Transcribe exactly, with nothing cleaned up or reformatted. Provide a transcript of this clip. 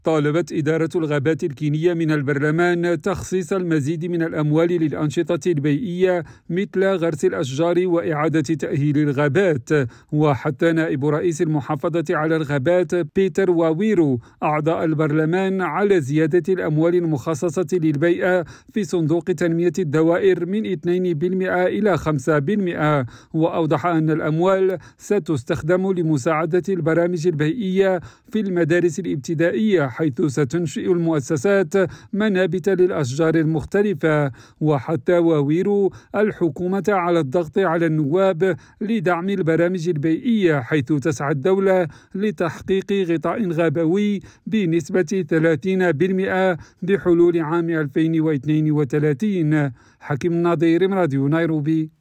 طالبت إدارة الغابات الكينية من البرلمان تخصيص المزيد من الأموال للأنشطة البيئية مثل غرس الأشجار وإعادة تأهيل الغابات. وحتى نائب رئيس المحافظة على الغابات بيتر واويرو أعضاء البرلمان على زيادة الأموال المخصصة للبيئة في صندوق تنمية الدوائر من اثنين بالمئة إلى خمسة بالمئة. وأوضح أن الأموال ستستخدم لمساعدة البرامج البيئية في المدارس الابتدائية، حيث ستنشئ المؤسسات منابت للأشجار المختلفة. وحتى واويرو الحكومة على الضغط على النواب لدعم البرامج البيئية، حيث تسعى الدولة لتحقيق غطاء غابوي بنسبة ثلاثين بالمئة بحلول عام ألفين واثنين وثلاثين. حكيم النظير، راديو نيروبي.